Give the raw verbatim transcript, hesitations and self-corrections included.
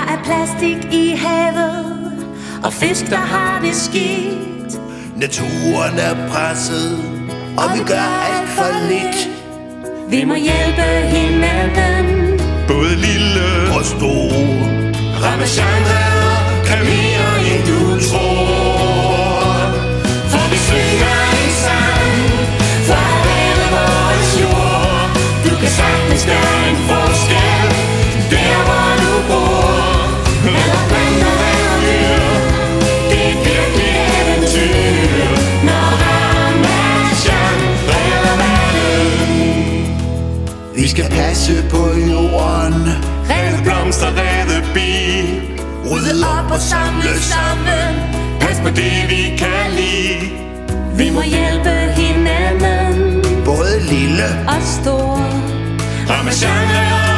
Der er plastik i havet, og fisk, der har det skidt. Naturen er presset, og, og vi gør alt for lidt. Vi må hjælpe hinanden, både lille og stor. Ramasjang redder, kan mere end du tror. For vi synger en sang for at redde vores jord. Du kan sagtens gøre en forskel der hvor du bor. Eller planter eller dyr, det er et virkelig eventyr, når Ramasjang redder verden. Vi skal passe på jorden, redde blomster, redde bi, rydde op og samle sammen. Pas på det vi kan lide. Vi må hjælpe hinanden, både lille og stor. Ramasjang redder